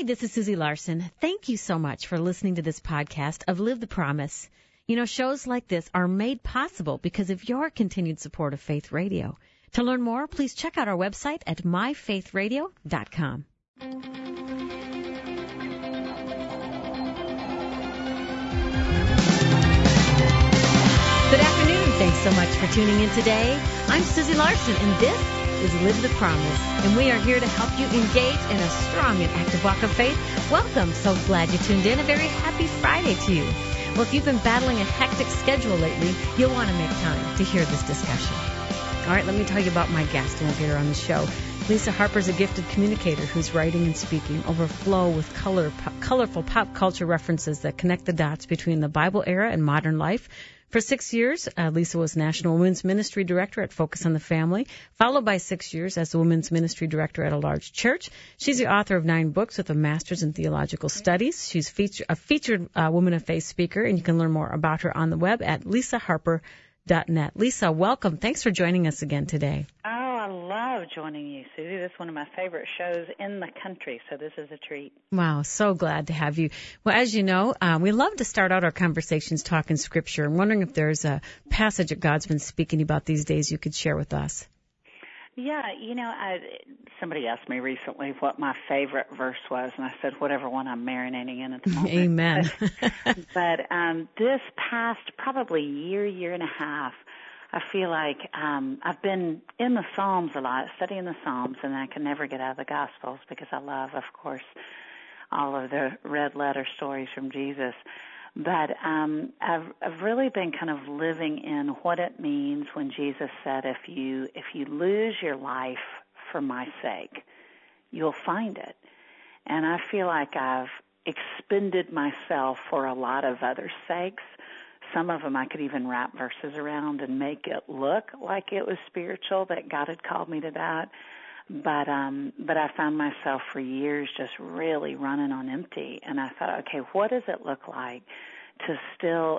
Hi, this is Susie Larson. Thank you so much for listening to this podcast of Live the Promise. You know, shows like this are made possible because of your continued support of Faith Radio. To learn more, please check out our website at myfaithradio.com. Good afternoon. Thanks so much for tuning in today. I'm Susie Larson, and this is Live the Promise, and we are here to help you engage in a strong and active walk of faith. Welcome. So glad you tuned in. A very happy Friday to you. Well, if you've been battling a hectic schedule lately, you'll want to make time to hear this discussion. All right, let me tell you about my guest, and we'll get her on the show. Lisa Harper's a gifted communicator whose writing and speaking overflow with colorful pop culture references that connect the dots between the Bible era and modern life. For 6 years, Lisa was National Women's Ministry Director at Focus on the Family, followed by 6 years as the Women's Ministry Director at a large church. She's the author of 9 books with a master's in theological studies. She's a featured Woman of Faith speaker, and you can learn more about her on the web at lisaharper.net. Lisa, welcome. Thanks for joining us again today. Oh, I love joining you, Susie. This is one of my favorite shows in the country, so this is a treat. Wow, so glad to have you. Well, as you know, we love to start out our conversations talking Scripture. I'm wondering if there's a passage that God's been speaking about these days you could share with us. Yeah, you know, somebody asked me recently what my favorite verse was, and I said whatever one I'm marinating in at the moment. Amen. But this past probably year and a half, I feel like I've been in the Psalms a lot, studying the Psalms, and I can never get out of the Gospels because I love, of course, all of the red letter stories from Jesus. But I've really been kind of living in what it means when Jesus said, if you lose your life for my sake, you'll find it. And I feel like I've expended myself for a lot of others' sakes. Some of them I could even wrap verses around and make it look like it was spiritual, that God had called me to that. But I found myself for years just really running on empty. And I thought, okay, what does it look like to still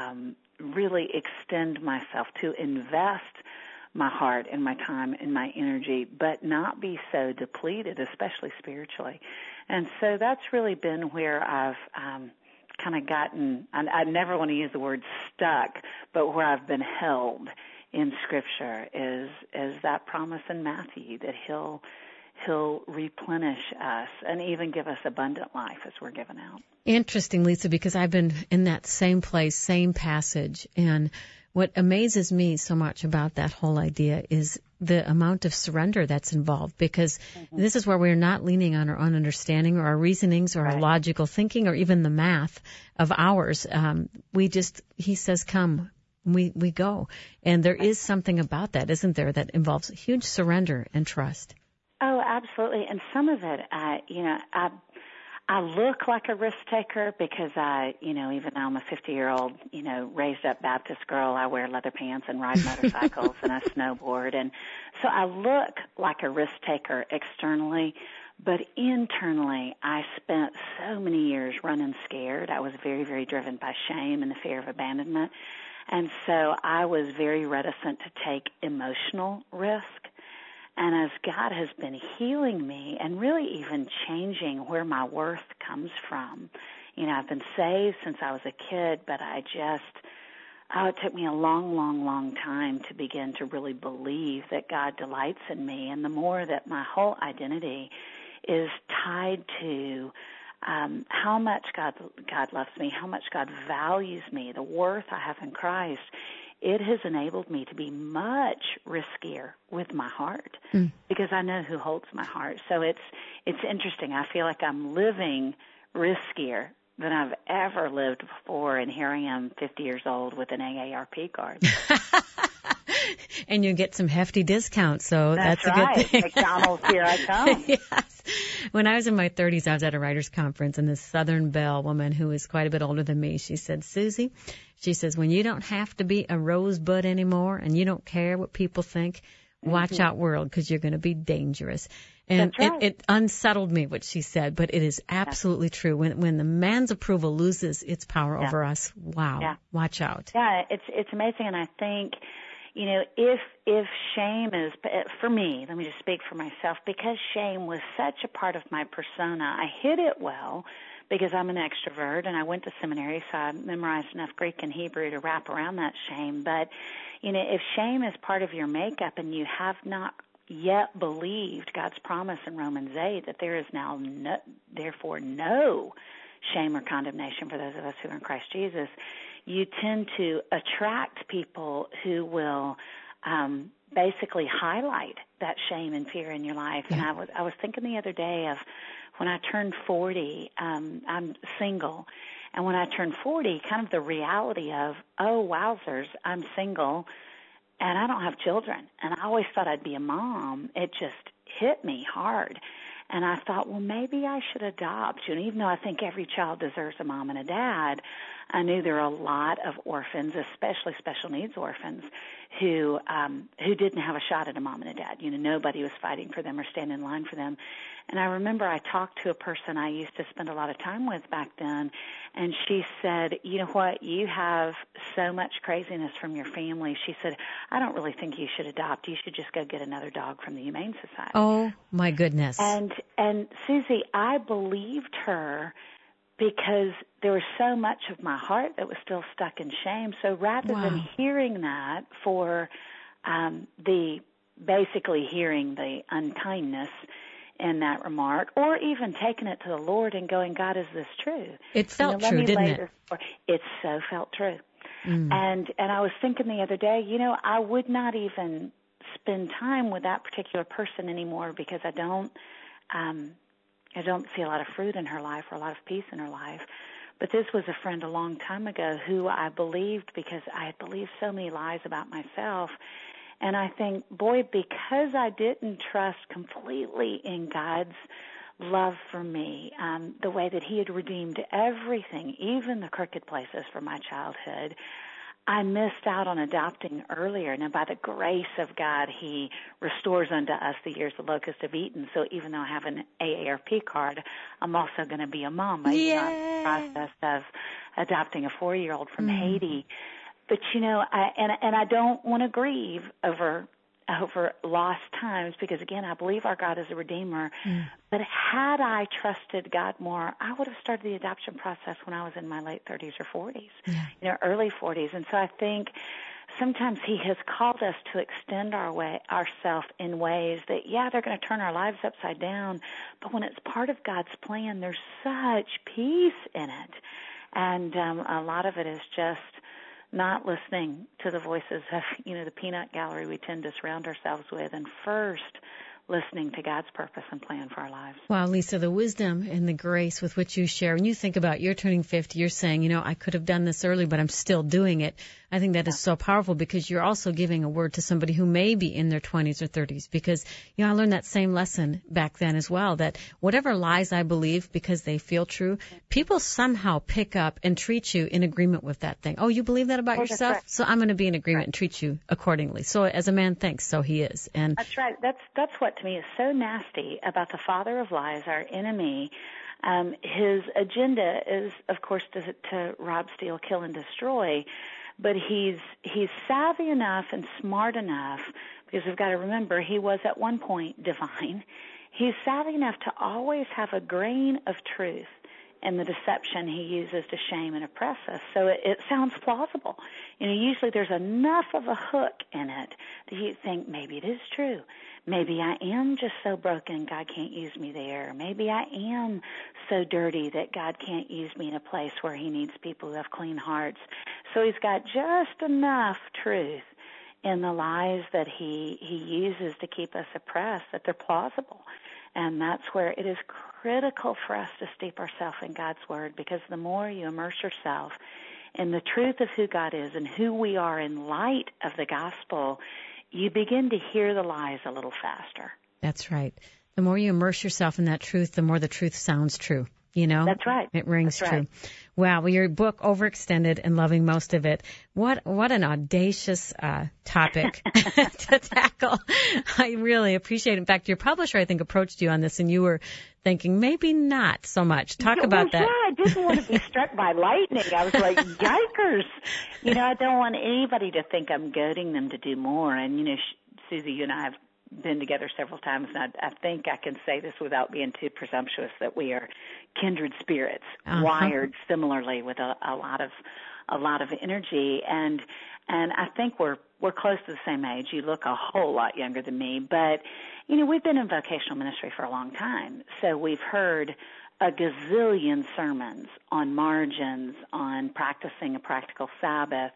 really extend myself, to invest my heart and my time and my energy, but not be so depleted, especially spiritually. And so that's really been where I've kind of gotten, I never want to use the word stuck, but where I've been held in Scripture is that promise in Matthew that He'll replenish us and even give us abundant life as we're given out. Interesting, Lisa, because I've been in that same place, same passage, and what amazes me so much about that whole idea is the amount of surrender that's involved, because this is where we're not leaning on our own understanding or our reasonings or our logical thinking or even the math of ours. He says, come, we go. And there is something about that, isn't there, that involves huge surrender and trust. Oh, absolutely. And some of it, I look like a risk taker because even though I'm a 50-year-old, raised up Baptist girl, I wear leather pants and ride motorcycles and I snowboard. And so I look like a risk taker externally, but internally I spent so many years running scared. I was very, very driven by shame and the fear of abandonment. And so I was very reticent to take emotional risk. And as God has been healing me and really even changing where my worth comes from, I've been saved since I was a kid, but it took me a long, long, long time to begin to really believe that God delights in me. And the more that my whole identity is tied to how much God loves me, how much God values me, the worth I have in Christ, it has enabled me to be much riskier with my heart because I know who holds my heart. So it's interesting. I feel like I'm living riskier than I've ever lived before, and here I am 50 years old with an AARP card. And you get some hefty discounts, so that's a right. good thing. McDonald's, here I come. Yes. When I was in my 30s, I was at a writers' conference, and this Southern Belle woman who is quite a bit older than me, she said, Susie, she says, when you don't have to be a rosebud anymore and you don't care what people think, watch out, world, because you're going to be dangerous. And right. it unsettled me what she said, but it is absolutely true. When the man's approval loses its power over us, wow, watch out. Yeah, it's amazing, and I think, if shame is, for me, let me just speak for myself, because shame was such a part of my persona, I hid it well because I'm an extrovert and I went to seminary, so I memorized enough Greek and Hebrew to wrap around that shame. But, if shame is part of your makeup and you have not yet believed God's promise in Romans 8 that there is now therefore no shame or condemnation for those of us who are in Christ Jesus, you tend to attract people who will basically highlight that shame and fear in your life. Yeah. And I was thinking the other day of when I turned 40, I'm single, and when I turned 40, kind of the reality of, oh, wowzers, I'm single, and I don't have children. And I always thought I'd be a mom. It just hit me hard. And I thought, well, maybe I should adopt. Even though I think every child deserves a mom and a dad, I knew there are a lot of orphans, especially special needs orphans, who didn't have a shot at a mom and a dad. Nobody was fighting for them or standing in line for them. And I remember I talked to a person I used to spend a lot of time with back then, and she said, you know what, you have so much craziness from your family. She said, I don't really think you should adopt. You should just go get another dog from the Humane Society. Oh, my goodness. And Susie, I believed her because there was so much of my heart that was still stuck in shame. So rather than hearing that for basically hearing the unkindness in that remark, or even taking it to the Lord and going, God, is this true? It felt true, didn't it? It so felt true. And I was thinking the other day, I would not even spend time with that particular person anymore because I don't see a lot of fruit in her life or a lot of peace in her life. But this was a friend a long time ago who I believed because I had believed so many lies about myself. And I think, boy, because I didn't trust completely in God's love for me, the way that He had redeemed everything, even the crooked places from my childhood, I missed out on adopting earlier. Now, by the grace of God, He restores unto us the years the locusts have eaten. So even though I have an AARP card, I'm also going to be a mom. I'm in the process of adopting a 4-year-old from Haiti. But, I don't want to grieve over lost times because, again, I believe our God is a redeemer. But had I trusted God more, I would have started the adoption process when I was in my late 30s or 40s, early 40s. And so I think sometimes He has called us to extend ourselves in ways that, they're going to turn our lives upside down. But when it's part of God's plan, there's such peace in it. And a lot of it is just not listening to the voices of, the peanut gallery we tend to surround ourselves with, and first listening to God's purpose and plan for our lives. Wow, Lisa, the wisdom and the grace with which you share. When you think about you're turning 50, you're saying, I could have done this early, but I'm still doing it. I think that is so powerful because you're also giving a word to somebody who may be in their 20s or 30s because, I learned that same lesson back then as well, that whatever lies I believe because they feel true, people somehow pick up and treat you in agreement with that thing. Oh, you believe that about yourself? Right. So I'm going to be in agreement and treat you accordingly. So as a man thinks, so he is. And that's right. That's what to me is so nasty about the father of lies, our enemy. His agenda is, of course, to rob, steal, kill, and destroy. But he's savvy enough and smart enough, because we've got to remember he was at one point divine. He's savvy enough to always have a grain of truth in the deception he uses to shame and oppress us. So it sounds plausible. Usually there's enough of a hook in it that you think maybe it is true. Maybe I am just so broken God can't use me there. Maybe I am so dirty that God can't use me in a place where He needs people who have clean hearts. So He's got just enough truth in the lies that he uses to keep us oppressed that they're plausible. And that's where it is critical for us to steep ourselves in God's Word, because the more you immerse yourself in the truth of who God is and who we are in light of the gospel, you begin to hear the lies a little faster. That's right. The more you immerse yourself in that truth, the more the truth sounds true. you know? That's right. It rings That's true. Right. Wow. Well, your book, Overextended and Loving Most of It. What an audacious topic to tackle. I really appreciate it. In fact, your publisher, I think, approached you on this, and you were thinking maybe not so much. Talk about that. Yeah, I didn't want to be struck by lightning. I was like, yikers. You know, I don't want anybody to think I'm goading them to do more. And, you know, Susie, you and I have been together several times, and I think I can say this without being too presumptuous, that we are kindred spirits, wired similarly with a lot of energy, and I think we're close to the same age. You look a whole lot younger than me, but you know, we've been in vocational ministry for a long time, so we've heard a gazillion sermons on margins, on practicing a practical Sabbath,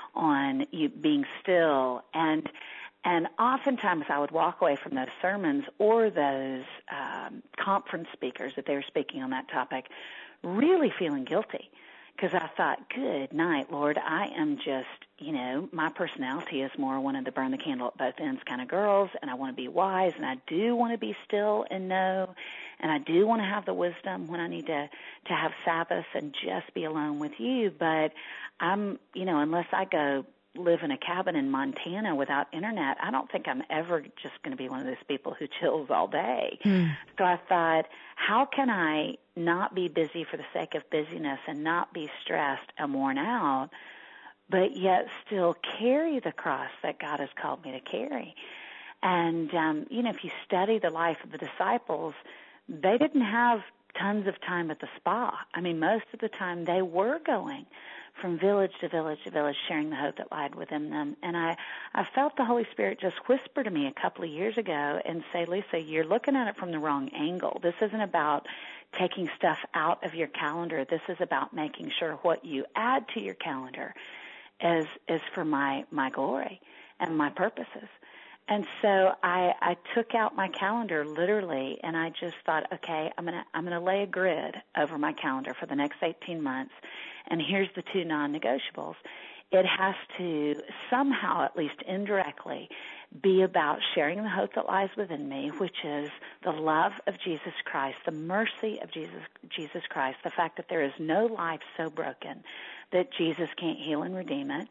on you being still, and oftentimes I would walk away from those sermons or those conference speakers that they were speaking on that topic really feeling guilty, because I thought, good night, Lord, I am just, you know, my personality is more one of the burn the candle at both ends kind of girls, and I want to be wise, and I do want to be still and know, and I do want to have the wisdom when I need to have Sabbath and just be alone with you, but I'm, you know, unless I go live in a cabin in Montana without internet, I don't think I'm ever just going to be one of those people who chills all day. So I thought, how can I not be busy for the sake of busyness and not be stressed and worn out, but yet still carry the cross that God has called me to carry? And, you know, if you study the life of the disciples, they didn't have tons of time at the spa. I mean, most of the time they were going from village to village to village, sharing the hope that lied within them. And I felt the Holy Spirit just whisper to me a couple of years ago and say, Lisa, you're looking at it from the wrong angle. This isn't about taking stuff out of your calendar. This is about making sure what you add to your calendar is for my glory and my purposes. And so I took out my calendar literally, and I just thought, okay, I'm gonna lay a grid over my calendar for the next 18 months, and here's the two non-negotiables. It has to somehow, at least indirectly, be about sharing the hope that lies within me, which is the love of Jesus Christ, the mercy of Jesus Christ, the fact that there is no life so broken that Jesus can't heal and redeem it,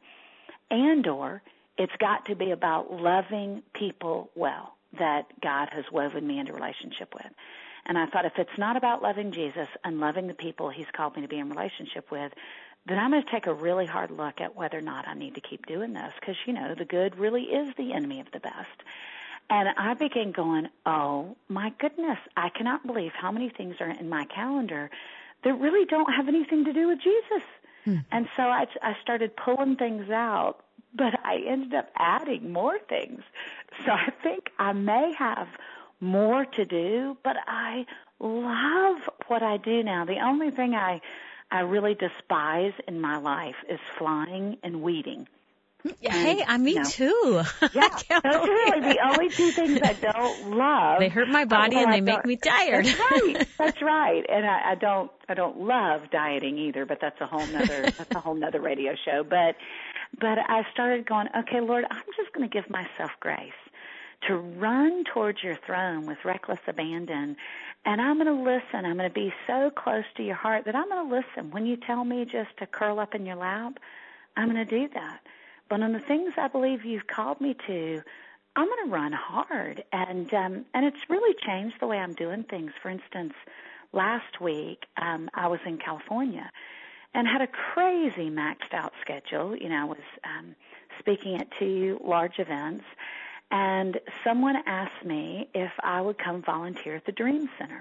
and or it's got to be about loving people well that God has woven me into relationship with. And I thought, if it's not about loving Jesus and loving the people he's called me to be in relationship with, then I'm going to take a really hard look at whether or not I need to keep doing this, because, you know, the good really is the enemy of the best. And I began going, oh, my goodness, I cannot believe how many things are in my calendar that really don't have anything to do with Jesus. And so I started pulling things out, but I ended up adding more things. So I think I may have more to do, but I love what I do now. The only thing I really despise in my life is flying and weeding. Hey, me too. Yeah, those are really the only two things I don't love. They hurt my body and they make me tired. That's right. That's right. And I don't love dieting either, but that's a whole nother radio show. But I started going, okay, Lord, I'm just going to give myself grace to run towards your throne with reckless abandon. And I'm going to listen. I'm going to be so close to your heart that I'm going to listen. When you tell me just to curl up in your lap, I'm going to do that. But on the things I believe you've called me to, I'm going to run hard. And it's really changed the way I'm doing things. For instance, last week, I was in California and had a crazy maxed out schedule. You know, I was speaking at 2 large events, and someone asked me if I would come volunteer at the Dream Center.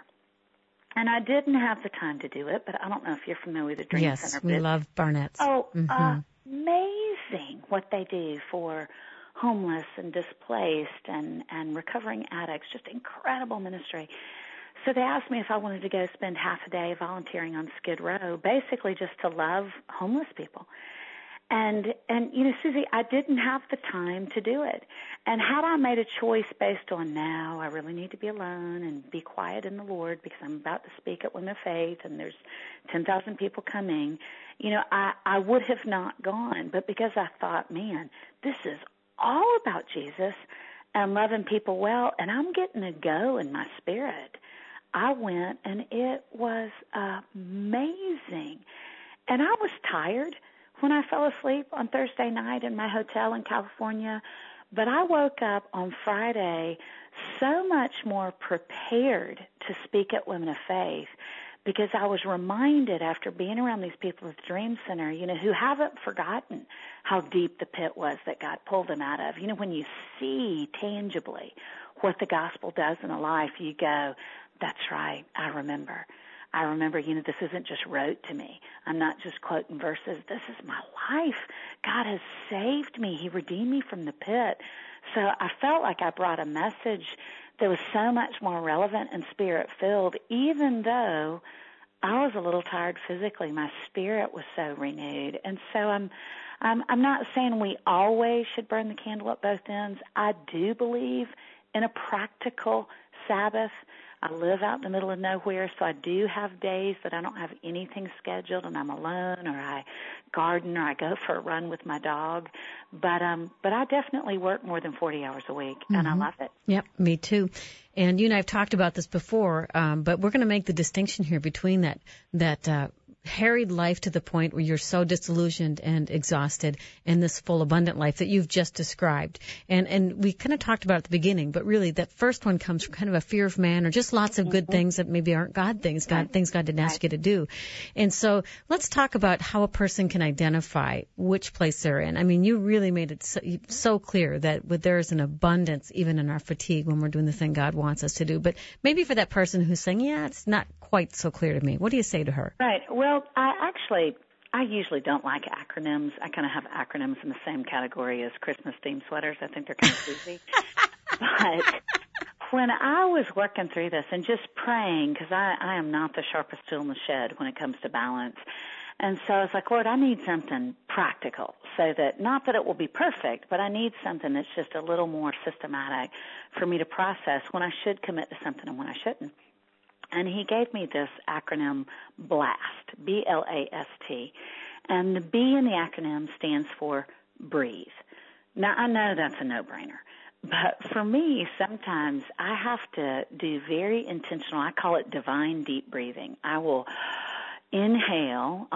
And I didn't have the time to do it, but I don't know if you're familiar with the Dream Center. Yes, we love Barnett's. Oh, amazing what they do for homeless and displaced and recovering addicts, just incredible ministry. So they asked me if I wanted to go spend half a day volunteering on Skid Row, basically just to love homeless people. And you know, Susie, I didn't have the time to do it. And had I made a choice based on, now I really need to be alone and be quiet in the Lord because I'm about to speak at Women of Faith and there's 10,000 people coming, you know, I would have not gone. But because I thought, man, this is all about Jesus and loving people well, and I'm getting a go in my spirit, I went, and it was amazing. And I was tired when I fell asleep on Thursday night in my hotel in California, but I woke up on Friday so much more prepared to speak at Women of Faith, because I was reminded after being around these people at the Dream Center, who haven't forgotten how deep the pit was that God pulled them out of. When you see tangibly what the gospel does in a life, you go, that's right, I remember, this isn't just rote to me. I'm not just quoting verses. This is my life. God has saved me. He redeemed me from the pit. So I felt like I brought a message that was so much more relevant and spirit-filled, even though I was a little tired physically. My spirit was so renewed. And so I'm not saying we always should burn the candle at both ends. I do believe in a practical Sabbath. I live out in the middle of nowhere, so I do have days that I don't have anything scheduled and I'm alone, or I garden, or I go for a run with my dog. But I definitely work more than 40 hours a week, and I love it. Yep, me too. And you and I have talked about this before, but we're going to make the distinction here between that harried life to the point where you're so disillusioned and exhausted, and this full abundant life that you've just described. And we kind of talked about it at the beginning, but really that first one comes from kind of a fear of man, or just lots of good things that maybe aren't God things, things God didn't ask you to do. And so let's talk about how a person can identify which place they're in. I mean, you really made it so clear that there's an abundance even in our fatigue when we're doing the thing God wants us to do. But maybe for that person who's saying, yeah, it's not quite so clear to me, what do you say to her? Right. Well, I usually don't like acronyms. I kind of have acronyms in the same category as Christmas themed sweaters. I think they're kind of easy. But when I was working through this and just praying, because I am not the sharpest tool in the shed when it comes to balance. And so I was like, Lord, I need something practical, so that not that it will be perfect, but I need something that's just a little more systematic for me to process when I should commit to something and when I shouldn't. And he gave me this acronym BLAST, B-L-A-S-T. And the B in the acronym stands for breathe. Now, I know that's a no-brainer. But for me, sometimes I have to do very intentional, I call it divine deep breathing. I'll inhale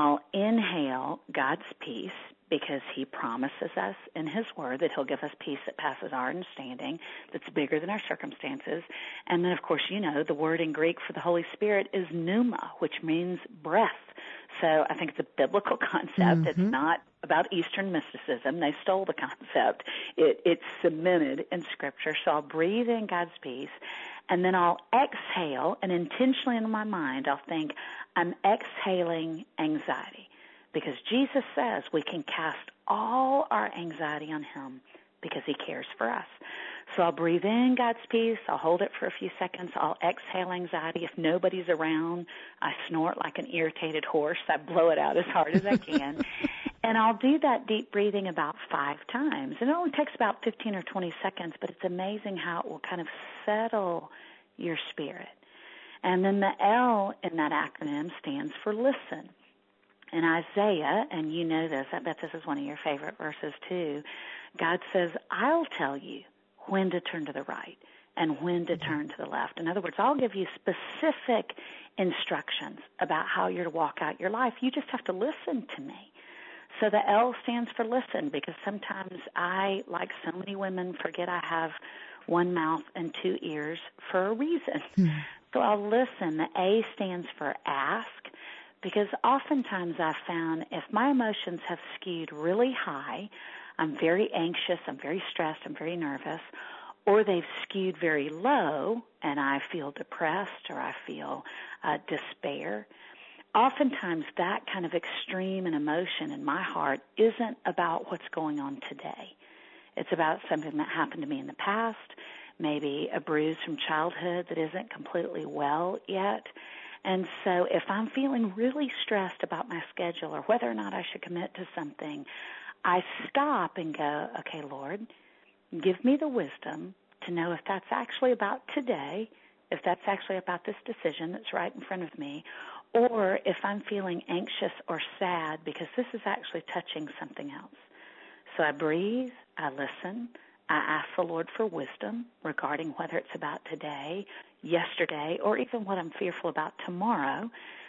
God's peace, because he promises us in his word that he'll give us peace that passes our understanding, that's bigger than our circumstances. And then, of course, the word in Greek for the Holy Spirit is pneuma, which means breath. So I think it's a biblical concept. It's not about Eastern mysticism. They stole the concept. It's cemented in Scripture. So I'll breathe in God's peace, and then I'll exhale, and intentionally in my mind I'll think, I'm exhaling anxiety. Because Jesus says we can cast all our anxiety on him because he cares for us. So I'll breathe in God's peace. I'll hold it for a few seconds. I'll exhale anxiety. If nobody's around, I snort like an irritated horse. I blow it out as hard as I can. And I'll do that deep breathing about 5 times. And it only takes about 15 or 20 seconds, but it's amazing how it will kind of settle your spirit. And then the L in that acronym stands for listen. In Isaiah, and you know this, I bet this is one of your favorite verses too, God says, I'll tell you when to turn to the right and when to turn to the left. In other words, I'll give you specific instructions about how you're to walk out your life. You just have to listen to me. So the L stands for listen, because sometimes I, like so many women, forget I have one mouth and 2 ears for a reason. So I'll listen. The A stands for ask. Because oftentimes I've found if my emotions have skewed really high, I'm very anxious, I'm very stressed, I'm very nervous, or they've skewed very low and I feel depressed or I feel despair, oftentimes that kind of extreme in emotion in my heart isn't about what's going on today. It's about something that happened to me in the past, maybe a bruise from childhood that isn't completely well yet. And so if I'm feeling really stressed about my schedule or whether or not I should commit to something, I stop and go, okay, Lord, give me the wisdom to know if that's actually about today, if that's actually about this decision that's right in front of me, or if I'm feeling anxious or sad because this is actually touching something else. So I breathe, I listen, I ask the Lord for wisdom regarding whether it's about today, yesterday, or even what I'm fearful about tomorrow.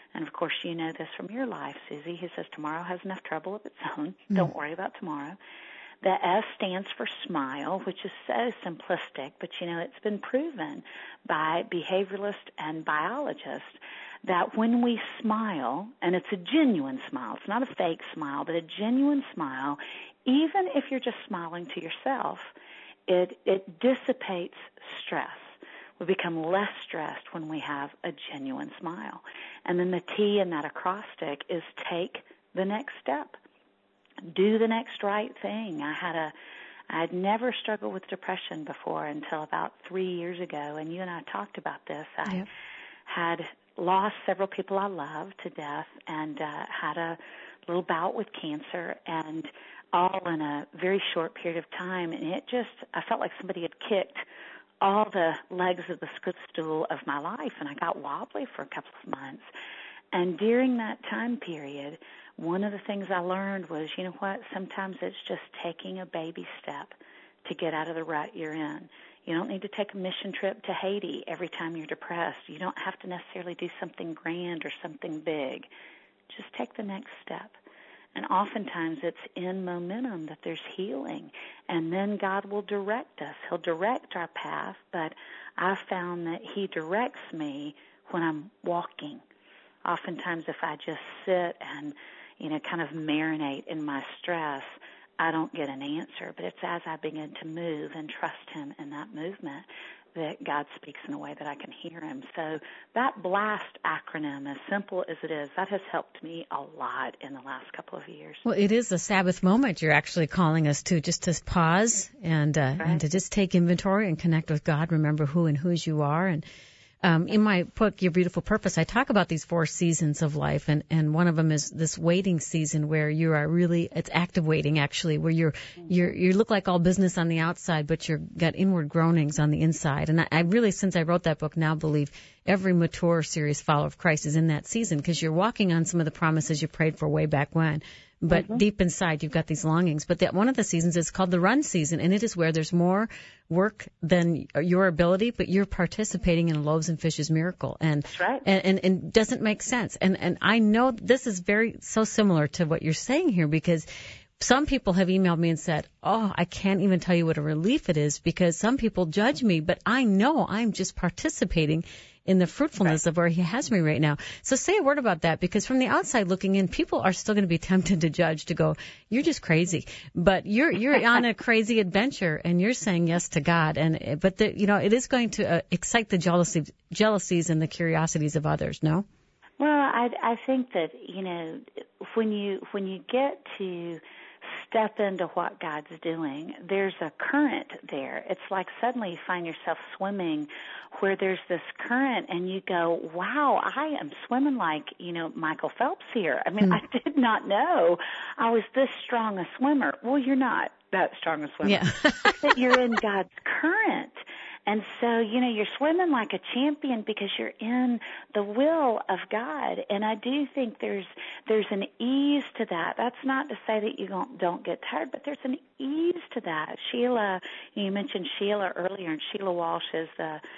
And, of course, you know this from your life, Susie. He says tomorrow has enough trouble of its own. Don't worry about tomorrow. The S stands for smile, which is so simplistic, but, you know, it's been proven by behavioralists and biologists that when we smile, and it's a genuine smile, it's not a fake smile, but a genuine smile, even if you're just smiling to yourself, it dissipates stress. We become less stressed when we have a genuine smile. And then the T in that acrostic is take the next step. Do the next right thing. I had never struggled with depression before until about 3 years ago, and you and I talked about this. I had lost several people I loved to death and had a little bout with cancer, and all in a very short period of time. And I felt like somebody had kicked all the legs of the stool of my life, and I got wobbly for a couple of months. And during that time period, one of the things I learned was, you know what, sometimes it's just taking a baby step to get out of the rut you're in. You don't need to take a mission trip to Haiti every time you're depressed. You don't have to necessarily do something grand or something big. Just take the next step. And oftentimes it's in momentum that there's healing. And then God will direct us. He'll direct our path, but I've found that He directs me when I'm walking. Oftentimes if I just sit and, you know, kind of marinate in my stress, I don't get an answer. But it's as I begin to move and trust Him in that movement that God speaks in a way that I can hear Him. So that BLAST acronym, as simple as it is, that has helped me a lot in the last couple of years. Well, it is a Sabbath moment you're actually calling us to, just to pause and to just take inventory and connect with God, remember who and whose you are. And in my book, Your Beautiful Purpose, I talk about these 4 seasons of life, and one of them is this waiting season where you are really, it's active waiting actually, where you look like all business on the outside, but you've got inward groanings on the inside. And I really, since I wrote that book, now believe every mature, serious follower of Christ is in that season, because you're walking on some of the promises you prayed for way back when. But deep inside, you've got these longings. But one of the seasons is called the run season, and it is where there's more work than your ability, but you're participating in a loaves and fishes miracle. And that's right. And doesn't make sense. And I know this is so similar to what you're saying here, because some people have emailed me and said, oh, I can't even tell you what a relief it is, because some people judge me, but I know I'm just participating in the fruitfulness of where He has me right now. So say a word about that, because from the outside looking in, people are still going to be tempted to judge, to go, you're just crazy. But you're on a crazy adventure, and you're saying yes to God. But it is going to excite the jealousies and the curiosities of others, no? Well, I think that, you know, when you get to step into what God's doing, there's a current there. It's like suddenly you find yourself swimming where there's this current, and you go, wow, I am swimming like, you know, Michael Phelps here. I mean, I did not know I was this strong a swimmer. Well, you're not that strong a swimmer. Yeah. But you're in God's current. And so, you know, you're swimming like a champion because you're in the will of God. And I do think there's an ease to that. That's not to say that you don't get tired, but there's an ease to that. Sheila, you mentioned Sheila earlier, and Sheila Walsh is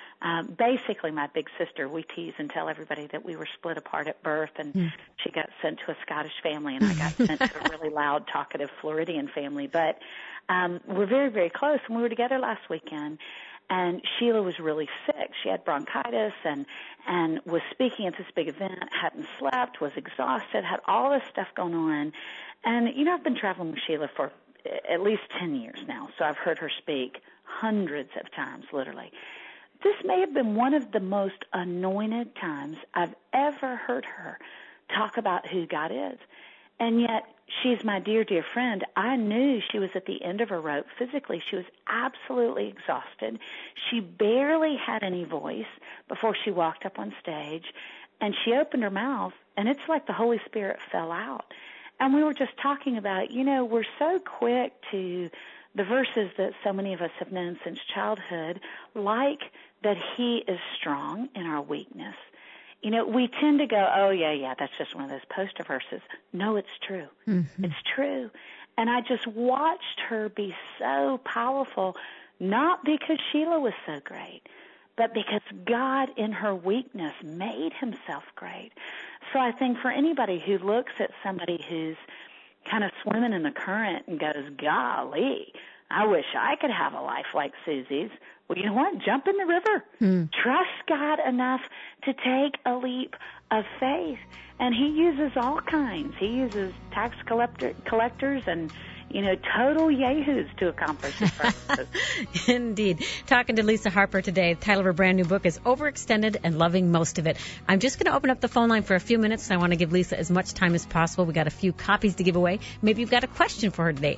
basically my big sister. We tease and tell everybody that we were split apart at birth, and she got sent to a Scottish family, and I got sent to a really loud, talkative Floridian family. But we're very, very close, and we were together last weekend. And Sheila was really sick. She had bronchitis and was speaking at this big event, hadn't slept, was exhausted, had all this stuff going on. And, you know, I've been traveling with Sheila for at least 10 years now, so I've heard her speak hundreds of times, literally. This may have been one of the most anointed times I've ever heard her talk about who God is. And yet, she's my dear, dear friend. I knew she was at the end of her rope physically. She was absolutely exhausted. She barely had any voice before she walked up on stage. And she opened her mouth, and it's like the Holy Spirit fell out. And we were just talking about, you know, we're so quick to the verses that so many of us have known since childhood, like that He is strong in our weakness. You know, we tend to go, oh, yeah, that's just one of those poster verses. No, it's true. Mm-hmm. It's true. And I just watched her be so powerful, not because Sheila was so great, but because God in her weakness made Himself great. So I think for anybody who looks at somebody who's kind of swimming in the current and goes, golly, I wish I could have a life like Susie's. Well, you know what? Jump in the river. Trust God enough to take a leap of faith. And he uses all kinds. He uses tax collectors and, total yahoos to accomplish his purposes. Indeed. Talking to Lisa Harper today. The title of her brand new book is Overextended and Loving Most of It. I'm just going to open up the phone line for a few minutes, and I want to give Lisa as much time as possible. We got a few copies to give away. Maybe you've got a question for her today.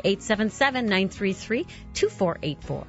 877-933-2484.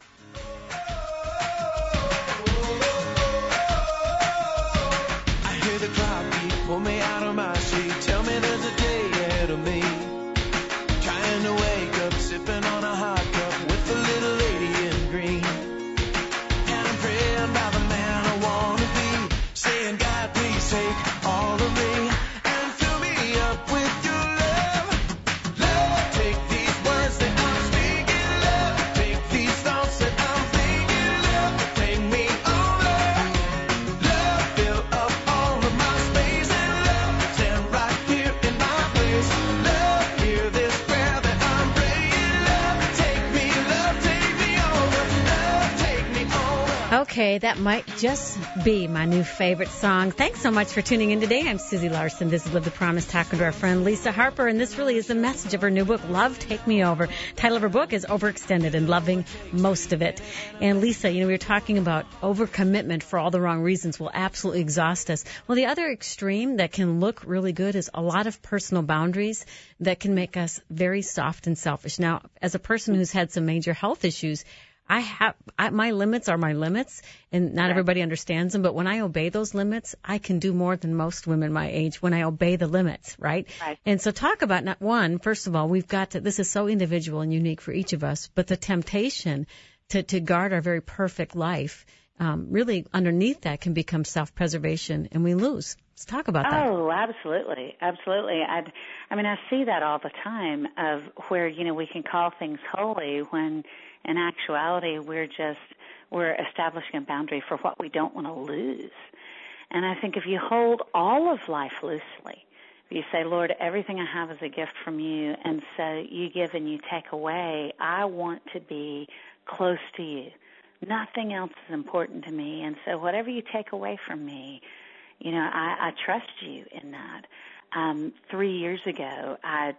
I hear the clock beat, pull me out of my seat, tell me there's a day ahead of me. Trying to wake up, sipping on a hot cup with the little lady in green. And I'm praying about the man I want to be, saying, God, please take all of me and fill me up with your love. Love, take these words that I'm speaking, love, take these thoughts that I'm thinking, love, take me over. Love, fill up all of my space, and love, stand right here in my place. Love, hear this prayer that I'm praying. Love, take me over. Love, take me over. Okay, that might just be my new favorite song. Thanks so much for tuning in today. I'm Susie Larson. This is Live the Promise, talking to our friend Lisa Harper, and this really is the message of her new book, Love, Take Me Over. The title of her book is Overextended and Loving Most of It. And Lisa, we were talking about overcommitment for all the wrong reasons will absolutely exhaust us. Well, the other extreme that can look really good is a lot of personal boundaries that can make us very soft and selfish. Now, as a person who's had some major health issues, my limits are my limits, and not everybody understands them. But when I obey those limits, I can do more than most women my age when I obey the limits, right? And so talk about, first of all, we've got to, this is so individual and unique for each of us, but the temptation to guard our very perfect life, really underneath that can become self-preservation, and we lose. Let's talk about that. Oh, absolutely. Absolutely. I see that all the time of where, we can call things holy when in actuality we're establishing a boundary for what we don't want to lose. And I think if you hold all of life loosely, if you say, Lord, everything I have is a gift from you, and so you give and you take away, I want to be close to you. Nothing else is important to me, and so whatever you take away from me, I trust you in that. 3 years ago, I'm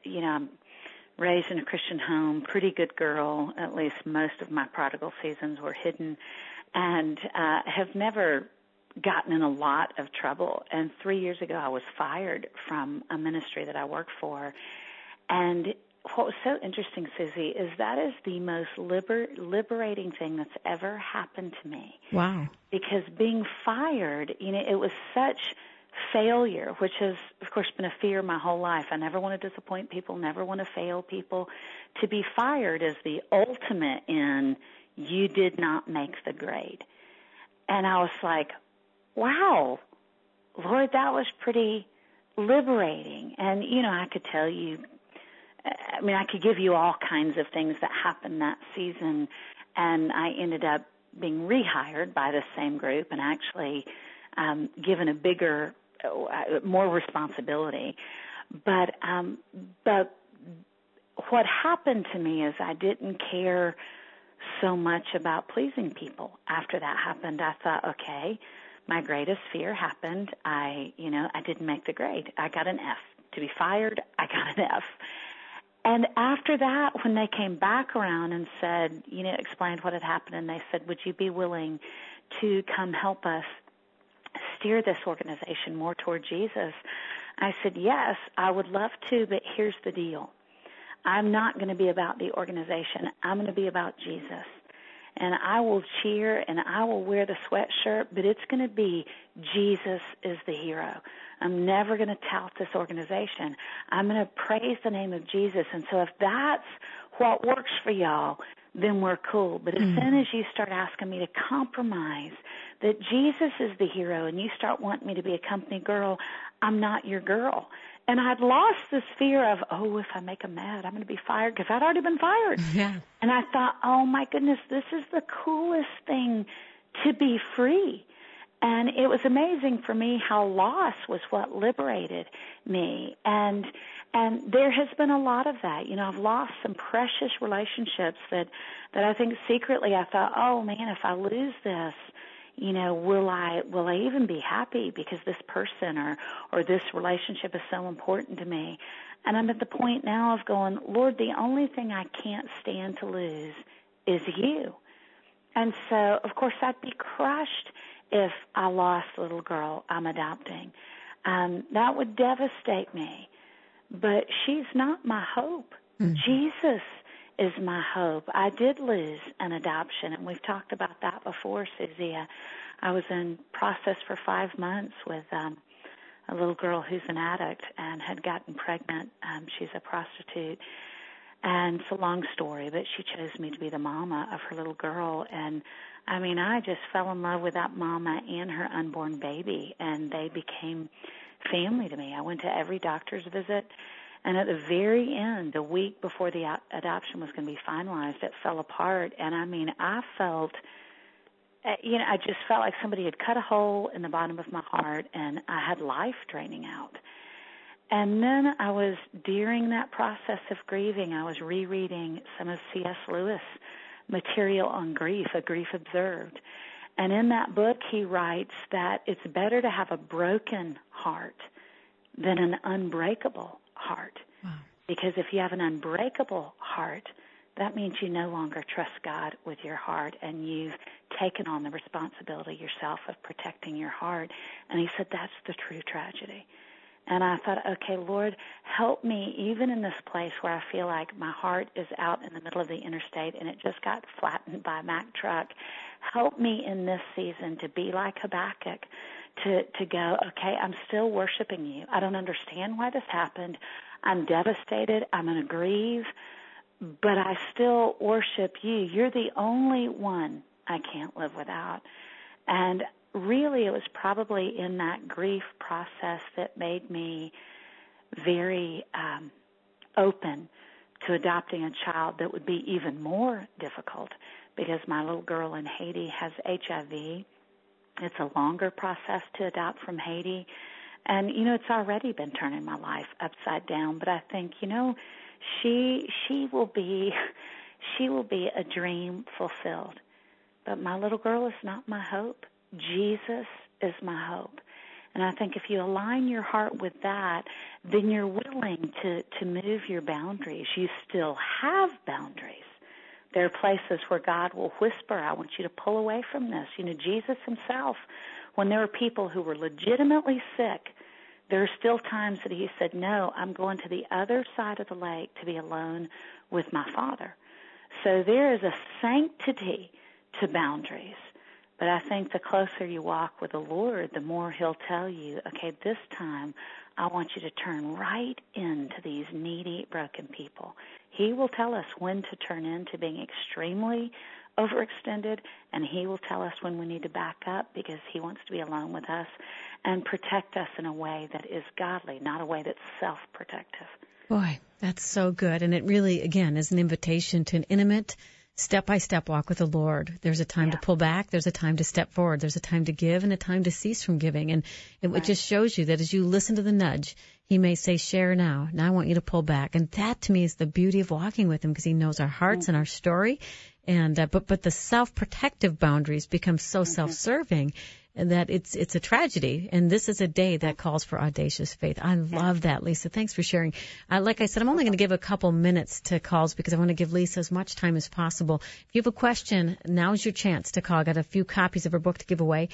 raised in a Christian home, pretty good girl, at least most of my prodigal seasons were hidden, and have never gotten in a lot of trouble. And 3 years ago, I was fired from a ministry that I worked for. And what was so interesting, Susie, is that is the most liberating thing that's ever happened to me. Wow. Because being fired, it was such failure, which has, of course, been a fear my whole life. I never want to disappoint people, never want to fail people. To be fired is the ultimate in you did not make the grade. And I was like, wow, Lord, that was pretty liberating. And, I could tell you, I could give you all kinds of things that happened that season, and I ended up being rehired by the same group and actually given a bigger, more responsibility. But what happened to me is I didn't care so much about pleasing people. After that happened, I thought, okay, my greatest fear happened. I didn't make the grade. I got an F. To be fired, I got an F. And after that, when they came back around and said, explained what had happened, and they said, would you be willing to come help us steer this organization more toward Jesus? I said, yes, I would love to, but here's the deal. I'm not going to be about the organization. I'm going to be about Jesus. And I will cheer and I will wear the sweatshirt, but it's going to be Jesus is the hero. I'm never going to tout this organization. I'm going to praise the name of Jesus. And so if that's what works for y'all, then we're cool. But as soon as you start asking me to compromise that Jesus is the hero and you start wanting me to be a company girl, I'm not your girl. And I'd lost this fear of, if I make them mad, I'm going to be fired, because I'd already been fired. Yeah. And I thought, oh, my goodness, this is the coolest thing, to be free. And it was amazing for me how loss was what liberated me. And there has been a lot of that. You know, I've lost some precious relationships that I think secretly I thought, oh man, if I lose this, you know, will I even be happy because this person or this relationship is so important to me? And I'm at the point now of going, Lord, the only thing I can't stand to lose is you. And so, of course, I'd be crushed if I lost the little girl I'm adopting. That would devastate me. But she's not my hope. Mm-hmm. Jesus is my hope. I did lose an adoption, and we've talked about that before, Susie. I was in process for 5 months with a little girl who's an addict and had gotten pregnant. She's a prostitute. And it's a long story, but she chose me to be the mama of her little girl. And, I mean, I just fell in love with that mama and her unborn baby, and they became family to me. I went to every doctor's visit, and at the very end, a week before the adoption was going to be finalized, it fell apart. And, I mean, I felt, you know, I just felt like somebody had cut a hole in the bottom of my heart, and I had life draining out. And then I was, during that process of grieving, I was rereading some of C.S. Lewis material on grief, A Grief Observed. And in that book, he writes that it's better to have a broken heart than an unbreakable heart. Wow. Because if you have an unbreakable heart, that means you no longer trust God with your heart, and you've taken on the responsibility yourself of protecting your heart. And he said that's the true tragedy. And I thought, okay, Lord, help me even in this place where I feel like my heart is out in the middle of the interstate and it just got flattened by a Mack truck. Help me in this season to be like Habakkuk, to go, okay, I'm still worshiping you. I don't understand why this happened. I'm devastated. I'm going to grieve, but I still worship you. You're the only one I can't live without. And really, it was probably in that grief process that made me very open to adopting a child that would be even more difficult, because my little girl in Haiti has HIV. It's a longer process to adopt from Haiti. And, you know, it's already been turning my life upside down. But I think, you know, she will be a dream fulfilled. But my little girl is not my hope. Jesus is my hope. And I think if you align your heart with that, then you're willing to move your boundaries. You still have boundaries. There are places where God will whisper, I want you to pull away from this. You know, Jesus himself, when there were people who were legitimately sick, there are still times that he said, no, I'm going to the other side of the lake to be alone with my Father. So there is a sanctity to boundaries. But I think the closer you walk with the Lord, the more he'll tell you, okay, this time I want you to turn right into these needy, broken people. He will tell us when to turn into being extremely overextended, and he will tell us when we need to back up, because he wants to be alone with us and protect us in a way that is godly, not a way that's self-protective. Boy, that's so good. And it really, again, is an invitation to an intimate, step-by-step walk with the Lord. There's a time to pull back. There's a time to step forward. There's a time to give and a time to cease from giving. And it just shows you that as you listen to the nudge, he may say, share now. Now I want you to pull back. And that, to me, is the beauty of walking with him, because he knows our hearts and our story. And but the self-protective boundaries become so self-serving that it's a tragedy. And this is a day that calls for audacious faith. I love that, Lisa. Thanks for sharing. Like I said, I'm only going to give a couple minutes to calls because I want to give Lisa as much time as possible. If you have a question, now's your chance to call. I got a few copies of her book to give away.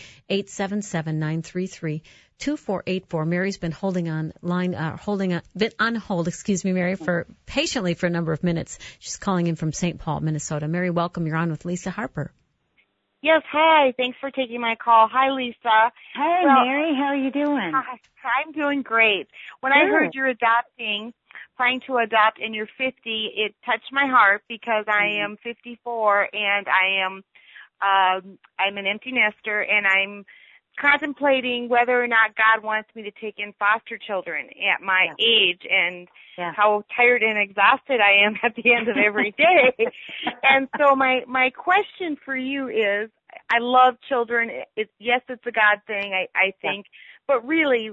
877-933-2484. Mary's been been on hold, Mary, patiently for a number of minutes. She's calling in from St. Paul, Minnesota. Mary, welcome. You're on with Lisa Harper. Yes, hi. Thanks for taking my call. Hi, Lisa. Hey, Mary. How are you doing? Hi, I'm doing great. When I heard you're trying to adopt, and you're 50, it touched my heart, because I am 54 and I'm an empty nester, and I'm contemplating whether or not God wants me to take in foster children at my age, and how tired and exhausted I am at the end of every day. And so my question for you is, I love children. Yes, it's a God thing, I think. Yeah. But really,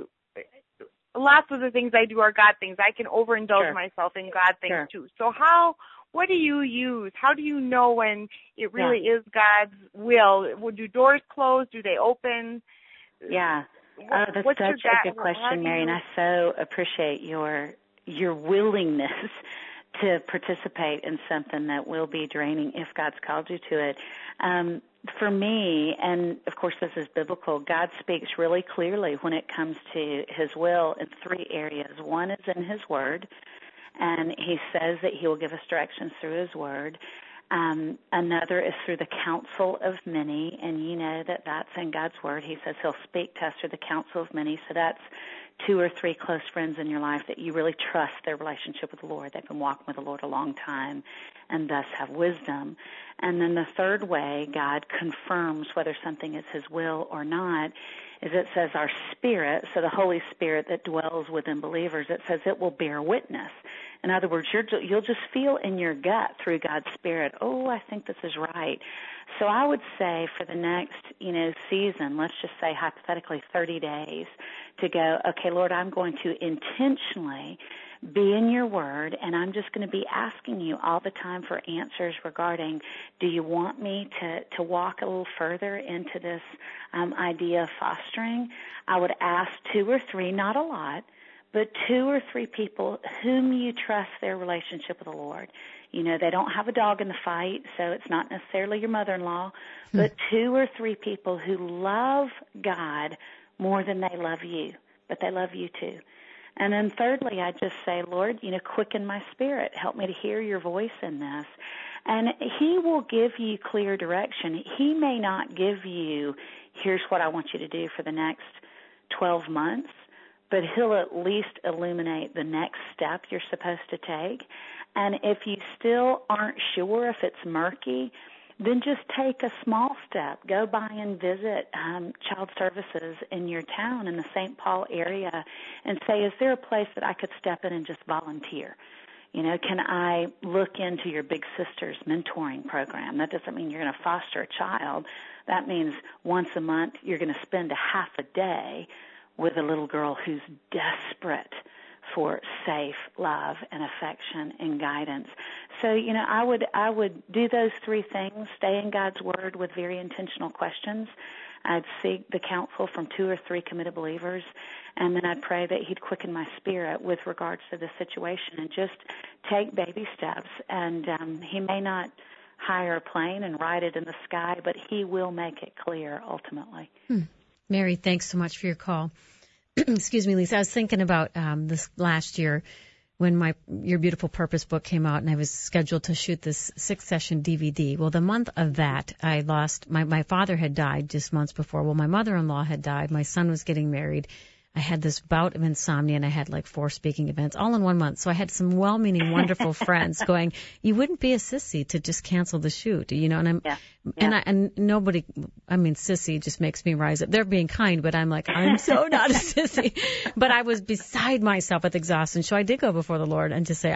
lots of the things I do are God things. I can overindulge myself in God things too. So what do you use? How do you know when it really is God's will? Do doors close? Do they open? Yeah. That's such a good question, Mary, and I so appreciate your willingness to participate in something that will be draining if God's called you to it. For me, and of course this is biblical, God speaks really clearly when it comes to His will in three areas. One is in His Word, and He says that He will give us directions through His Word. Another is through the counsel of many, and you know that that's in God's Word. He says He'll speak to us through the counsel of many, so that's 2 or 3 close friends in your life that you really trust their relationship with the Lord. They've been walking with the Lord a long time and thus have wisdom. And then the third way God confirms whether something is His will or not is it says our spirit, so the Holy Spirit that dwells within believers, it says it will bear witness. In other words, you'll just feel in your gut through God's Spirit, oh, I think this is right. So I would say for the next, season, let's just say hypothetically 30 days, to go, okay, Lord, I'm going to intentionally be in your Word, and I'm just going to be asking you all the time for answers regarding, do you want me to walk a little further into this idea of fostering? I would ask 2 or 3, not a lot, but 2 or 3 people whom you trust their relationship with the Lord. They don't have a dog in the fight, so it's not necessarily your mother-in-law, but 2 or 3 people who love God more than they love you, but they love you too. And then thirdly, I just say, Lord, quicken my spirit. Help me to hear your voice in this. And He will give you clear direction. He may not give you, here's what I want you to do for the next 12 months, but He'll at least illuminate the next step you're supposed to take. And if you still aren't sure, if it's murky, then just take a small step. Go by and visit child services in your town in the St. Paul area and say, is there a place that I could step in and just volunteer? Can I look into your Big Sisters mentoring program? That doesn't mean you're going to foster a child. That means once a month you're going to spend a half a day with a little girl who's desperate for safe love and affection and guidance. So, I would do those 3 things, stay in God's Word with very intentional questions. I'd seek the counsel from 2 or 3 committed believers, and then I'd pray that He'd quicken my spirit with regards to the situation and just take baby steps. And He may not hire a plane and ride it in the sky, but He will make it clear ultimately. Mary, thanks so much for your call. Excuse me, Lisa. I was thinking about this last year when Your Beautiful Purpose book came out, and I was scheduled to shoot this 6-session DVD. Well, the month of that, I lost my father had died just months before. Well, my mother-in-law had died. My son was getting married. I had this bout of insomnia, and I had like 4 speaking events all in 1 month. So I had some well-meaning, wonderful friends going, "You wouldn't be a sissy to just cancel the shoot," And and nobody, sissy just makes me rise up. They're being kind, but I'm like, I'm so not a sissy. But I was beside myself with exhaustion, so I did go before the Lord and just say,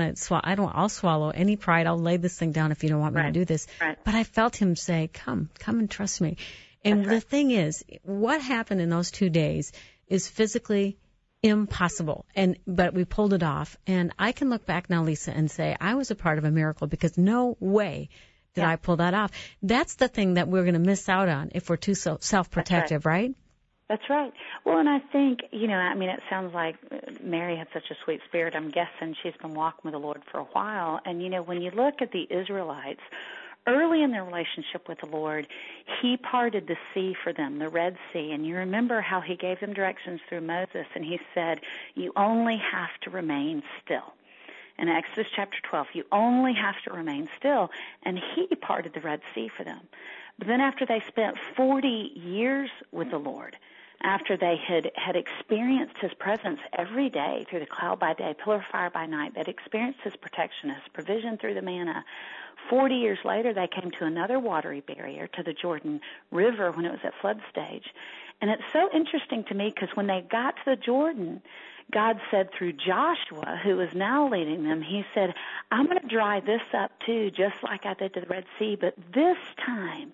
I'll swallow any pride. I'll lay this thing down if you don't want me to do this. Right. But I felt Him say, come and trust me. And the thing is, what happened in those 2 days is physically impossible. But we pulled it off. And I can look back now, Lisa, and say I was a part of a miracle because no way did I pull that off. That's the thing that we're going to miss out on if we're too self-protective, right? That's right. Well, and I think, it sounds like Mary had such a sweet spirit. I'm guessing she's been walking with the Lord for a while. And, when you look at the Israelites, early in their relationship with the Lord, He parted the sea for them, the Red Sea. And you remember how He gave them directions through Moses, and He said, you only have to remain still. In Exodus chapter 12, you only have to remain still. And He parted the Red Sea for them. But then after they spent 40 years with the Lord, after they had experienced His presence every day through the cloud by day, pillar of fire by night, they'd experienced His protection, His provision through the manna. 40 years later, they came to another watery barrier, to the Jordan River when it was at flood stage. And it's so interesting to me because when they got to the Jordan, God said through Joshua, who is now leading them, He said, I'm going to dry this up too, just like I did to the Red Sea, but this time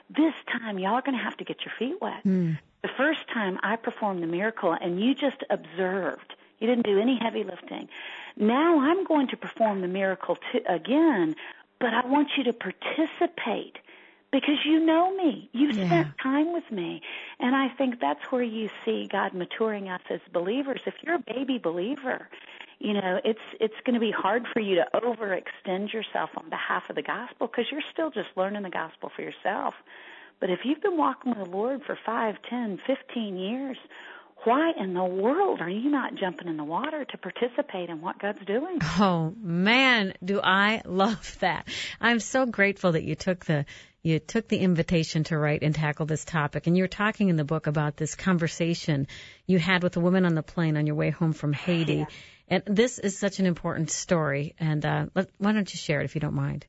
this time y'all are going to have to get your feet wet. The first time I performed the miracle and you just observed. You didn't do any heavy lifting. Now I'm going to perform the miracle again, but I want you to participate because you know me. You've spent time with me. And I think that's where you see God maturing us as believers. If you're a baby believer, you know, it's going to be hard for you to overextend yourself on behalf of the gospel because you're still just learning the gospel for yourself. But if you've been walking with the Lord for 5, 10, 15 years, why in the world are you not jumping in the water to participate in what God's doing? Oh, man, do I love that. I'm so grateful that you took the invitation to write and tackle this topic. And you're talking in the book about this conversation you had with a woman on the plane on your way home from Haiti. Yeah. And this is such an important story. And why don't you share it if you don't mind?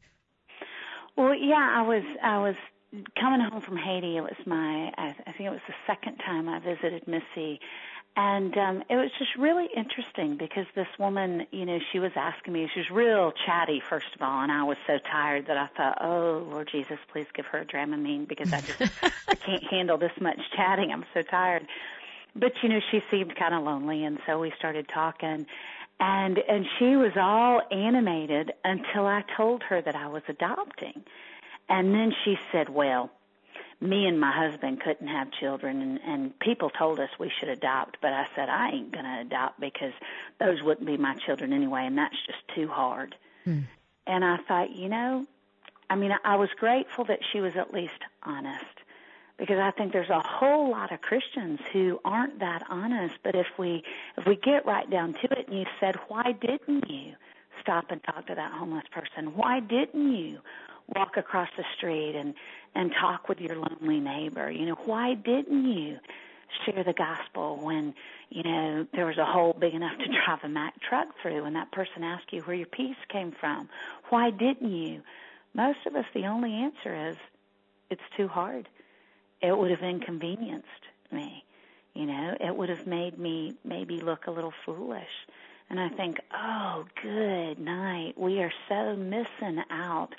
Well, yeah, I was coming home from Haiti. It was I think it was the second time I visited Missy. And it was just really interesting because this woman, you know, she was asking me, she was real chatty, first of all, and I was so tired that I thought, oh, Lord Jesus, please give her a Dramamine because I can't handle this much chatting. I'm so tired. But, you know, she seemed kind of lonely, and so we started talking. And she was all animated until I told her that I was adopting. And then she said, well, me and my husband couldn't have children, and people told us we should adopt, but I said, I ain't going to adopt because those wouldn't be my children anyway, and that's just too hard. And I thought, you know, I mean, I was grateful that she was at least honest because I think there's a whole lot of Christians who aren't that honest, but if we get right down to it and you said, why didn't you stop and talk to that homeless person? Why didn't you walk across the street and talk with your lonely neighbor? You know, why didn't you share the gospel when, you know, there was a hole big enough to drive a Mack truck through and that person asked you where your peace came from? Why didn't you? Most of us, the only answer is it's too hard. It would have inconvenienced me. You know, it would have made me maybe look a little foolish. And I think, oh, good night. We are so missing out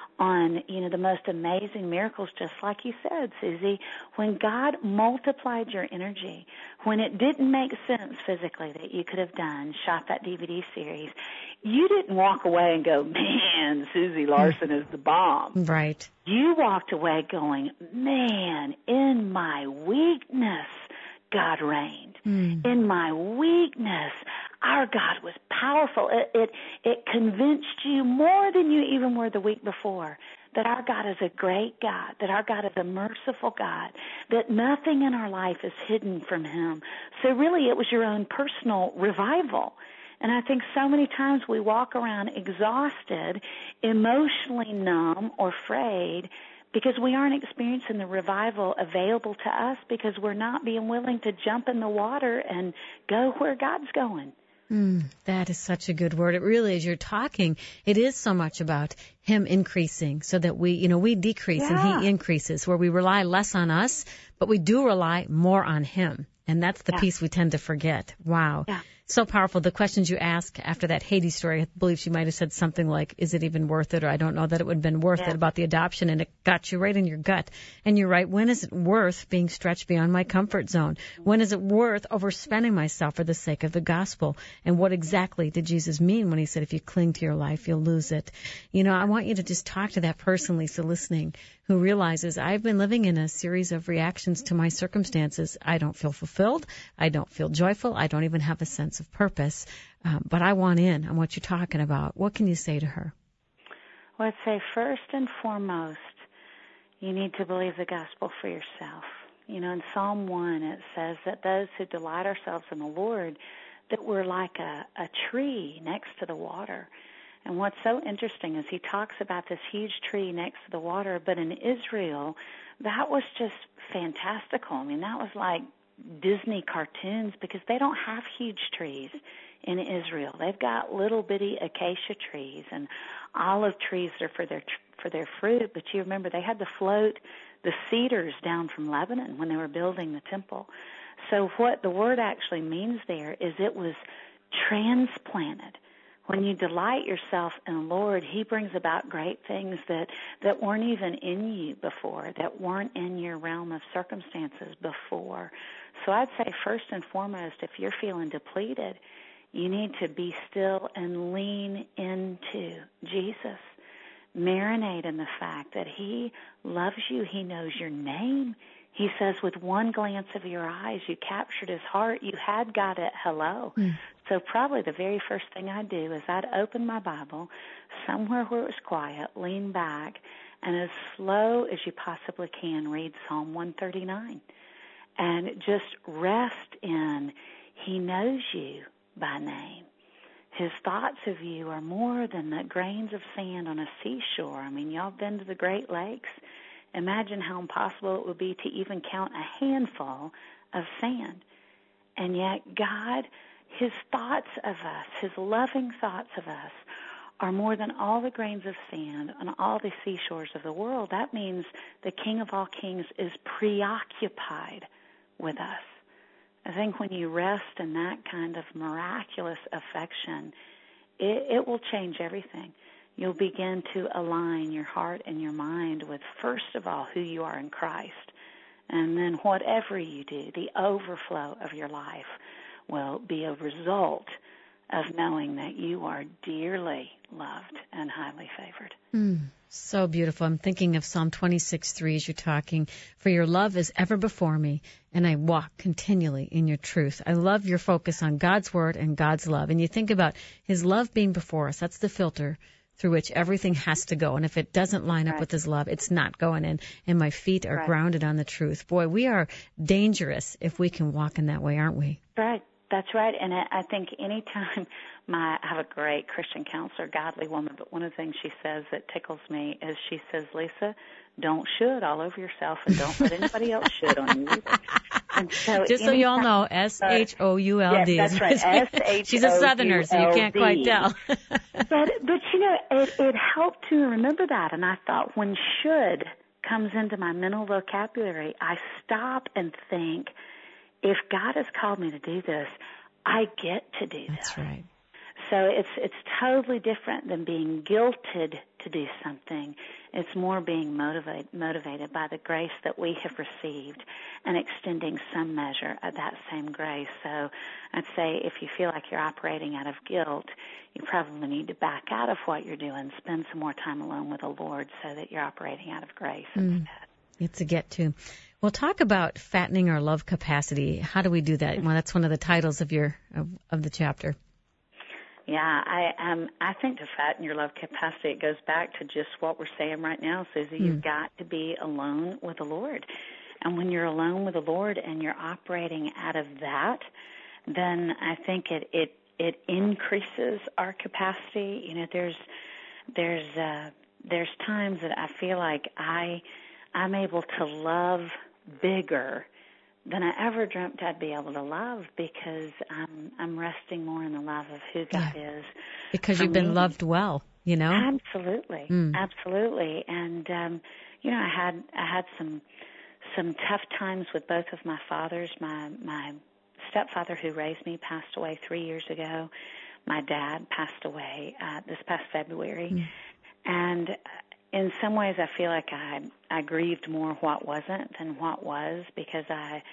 on, you know, the most amazing miracles, just like you said, Susie, when God multiplied your energy, when it didn't make sense physically that you could have shot that DVD series, you didn't walk away and go, man, Susie Larson is the bomb. Right. You walked away going, man, in my weakness, God reigned. In my weakness, our God was powerful. It convinced you more than you even were the week before that our God is a great God, that our God is a merciful God, that nothing in our life is hidden from Him. So really it was your own personal revival. And I think so many times we walk around exhausted, emotionally numb or afraid because we aren't experiencing the revival available to us because we're not being willing to jump in the water and go where God's going. That is such a good word. It really, as you're talking, it is so much about Him increasing so that we decrease and He increases, where we rely less on us, but we do rely more on Him. And that's the piece we tend to forget. Wow. Yeah. So powerful. The questions you ask after that Haiti story, I believe she might have said something like, is it even worth it? Or I don't know that it would have been worth it about the adoption. And it got you right in your gut. And you're right. When is it worth being stretched beyond my comfort zone? When is it worth overspending myself for the sake of the gospel? And what exactly did Jesus mean when He said, if you cling to your life, you'll lose it? You know, I want you to just talk to that person, Lisa, listening, who realizes I've been living in a series of reactions to my circumstances. I don't feel fulfilled. I don't feel joyful. I don't even have a sense of purpose. But I want in on what you're talking about. What can you say to her? Well, I'd say first and foremost, you need to believe the gospel for yourself. You know, in Psalm 1, it says that those who delight ourselves in the Lord, that we're like a tree next to the water. And what's so interesting is he talks about this huge tree next to the water, but in Israel, that was just fantastical. I mean, that was like Disney cartoons because they don't have huge trees in Israel. They've got little bitty acacia trees and olive trees are for their fruit. But you remember they had to float the cedars down from Lebanon when they were building the temple. So what the word actually means there is it was transplanted. when you delight yourself in the Lord, He brings about great things that weren't even in you before, that weren't in your realm of circumstances before. So I'd say first and foremost, if you're feeling depleted, you need to be still and lean into Jesus. Marinate in the fact that He loves you. He knows your name. He says with one glance of your eyes, you captured His heart. You had got it hello. So probably the very first thing I'd do is I'd open my Bible somewhere where it was quiet, lean back, and as slow as you possibly can read Psalm 139. And just rest in He knows you by name. His thoughts of you are more than the grains of sand on a seashore. I mean, y'all been to the Great Lakes. Imagine how impossible it would be to even count a handful of sand. And yet God, His thoughts of us, His loving thoughts of us, are more than all the grains of sand on all the seashores of the world. That means the King of all kings is preoccupied with us. I think when you rest in that kind of miraculous affection, it will change everything. You'll begin to align your heart and your mind with, first of all, who you are in Christ. And then whatever you do, the overflow of your life will be a result of knowing that you are dearly loved and highly favored. So beautiful. I'm thinking of Psalm 26:3 as you're talking. For your love is ever before me, and I walk continually in your truth. I love your focus on God's word and God's love. And you think about His love being before us. That's the filter through which everything has to go. And if it doesn't line up with His love, it's not going in. And my feet are grounded on the truth. Boy, we are dangerous if we can walk in that way, aren't we? Right. That's right. And I think anytime I have a great Christian counselor, godly woman, but one of the things she says that tickles me is she says, Lisa, don't should all over yourself and don't let anybody else should on you either. And so just so you all know, SHOULD. Yes, that's right. SHOULD. She's a Southerner, so you can't quite tell. but you know, it helped to remember that. And I thought when should comes into my mental vocabulary, I stop and think, if God has called me to do this, I get to do this. That's right. So it's totally different than being guilted to do something. It's more being motivated by the grace that we have received and extending some measure of that same grace. So I'd say if you feel like you're operating out of guilt, you probably need to back out of what you're doing, spend some more time alone with the Lord so that you're operating out of grace instead. It's a get to. Well, talk about fattening our love capacity. How do we do that? Well, that's one of the titles of the chapter. Yeah, I think to fatten your love capacity, it goes back to just what we're saying right now, Susie. You've got to be alone with the Lord. And when you're alone with the Lord and you're operating out of that, then I think it increases our capacity. You know, there's times that I feel like I'm able to love bigger than I ever dreamt I'd be able to love because I'm resting more in the love of who God is. Because you've been loved well, you know? Absolutely. Absolutely. And you know, I had some tough times with both of my fathers. My stepfather who raised me passed away 3 years ago. My dad passed away this past February. And in some ways, I feel like I grieved more what wasn't than what was because I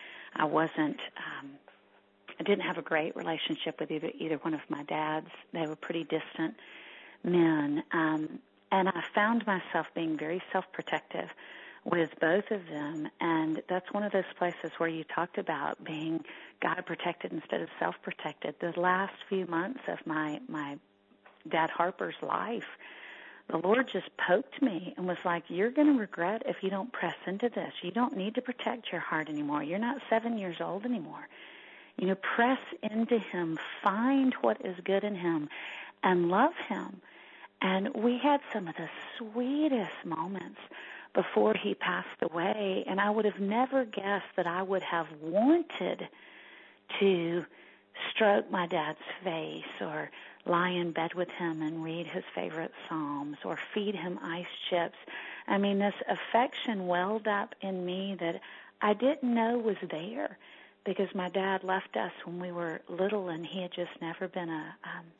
didn't have a great relationship with either one of my dads. They were pretty distant men, and I found myself being very self-protective with both of them. And that's one of those places where you talked about being God-protected instead of self-protected. The last few months of my dad Harper's life, the Lord just poked me and was like, you're going to regret if you don't press into this. You don't need to protect your heart anymore. You're not 7 years old anymore. You know, press into Him, find what is good in Him, and love Him. And we had some of the sweetest moments before he passed away, and I would have never guessed that I would have wanted to stroke my dad's face or lie in bed with him and read his favorite psalms or feed him ice chips. I mean, this affection welled up in me that I didn't know was there because my dad left us when we were little and he had just never been a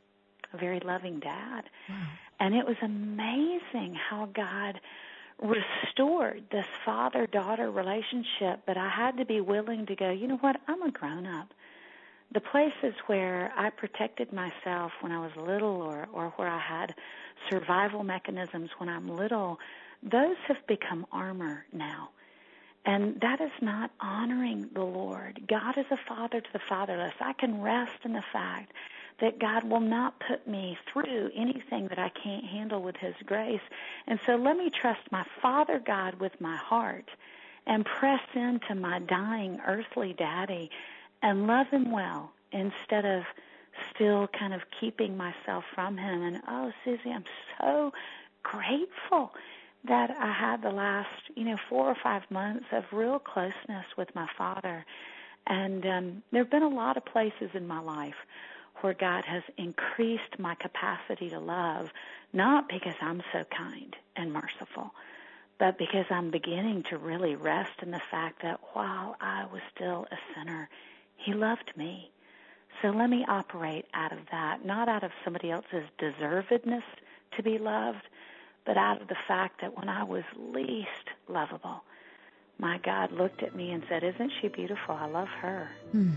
a very loving dad. Wow. And it was amazing how God restored this father-daughter relationship, but I had to be willing to go, you know what, I'm a grown-up. The places where I protected myself when I was little or where I had survival mechanisms when I'm little, those have become armor now. And that is not honoring the Lord. God is a father to the fatherless. I can rest in the fact that God will not put me through anything that I can't handle with His grace. And so let me trust my Father God with my heart and press into my dying earthly daddy and love Him well instead of still kind of keeping myself from Him. And, oh, Susie, I'm so grateful that I had the last, 4 or 5 months of real closeness with my Father. And there have been a lot of places in my life where God has increased my capacity to love, not because I'm so kind and merciful, but because I'm beginning to really rest in the fact that while I was still a sinner, He loved me. So let me operate out of that, not out of somebody else's deservedness to be loved, but out of the fact that when I was least lovable, my God looked at me and said, isn't she beautiful? I love her.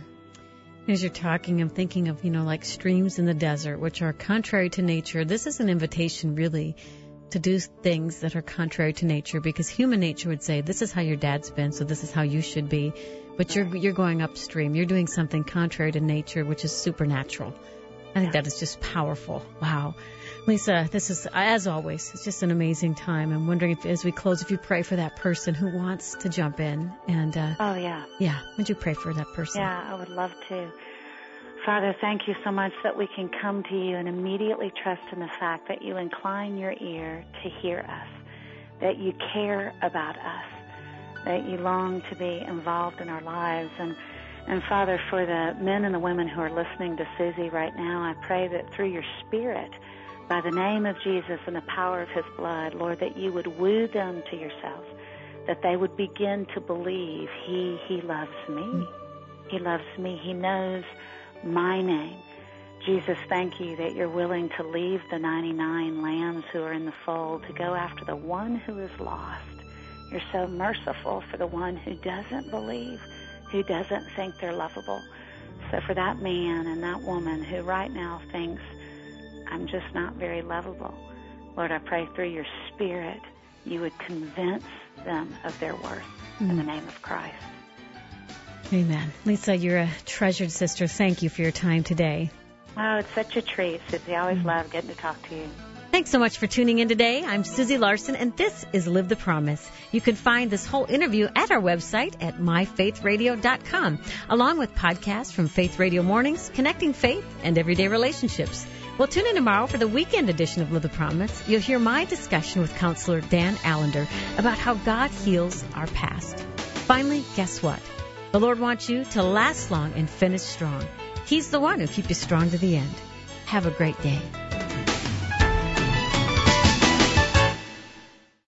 As you're talking, I'm thinking of, like streams in the desert, which are contrary to nature. This is an invitation, really, to do things that are contrary to nature, because human nature would say, this is how your dad's been, so this is how you should be. But you're going upstream. You're doing something contrary to nature, which is supernatural. I think that is just powerful. Wow. Lisa, this is, as always, it's just an amazing time. I'm wondering if, as we close, if you pray for that person who wants to jump in. And oh, yeah. Yeah, would you pray for that person? Yeah, I would love to. Father, thank you so much that we can come to you and immediately trust in the fact that you incline your ear to hear us, that you care about us, that you long to be involved in our lives. And Father, for the men and the women who are listening to Susie right now, I pray that through your Spirit, by the name of Jesus and the power of His blood, Lord, that you would woo them to yourself, that they would begin to believe He loves me. He loves me. He knows my name. Jesus, thank you that you're willing to leave the 99 lambs who are in the fold to go after the one who is lost. You're so merciful for the one who doesn't believe, who doesn't think they're lovable. So for that man and that woman who right now thinks, I'm just not very lovable, Lord, I pray through your Spirit you would convince them of their worth in the name of Christ. Amen. Lisa, you're a treasured sister. Thank you for your time today. Oh, it's such a treat, Susie. I always love getting to talk to you. Thanks so much for tuning in today. I'm Susie Larson, and this is Live the Promise. You can find this whole interview at our website at myfaithradio.com, along with podcasts from Faith Radio Mornings, Connecting Faith, and Everyday Relationships. Well, tune in tomorrow for the weekend edition of Live the Promise. You'll hear my discussion with Counselor Dan Allender about how God heals our past. Finally, guess what? The Lord wants you to last long and finish strong. He's the one who keeps you strong to the end. Have a great day.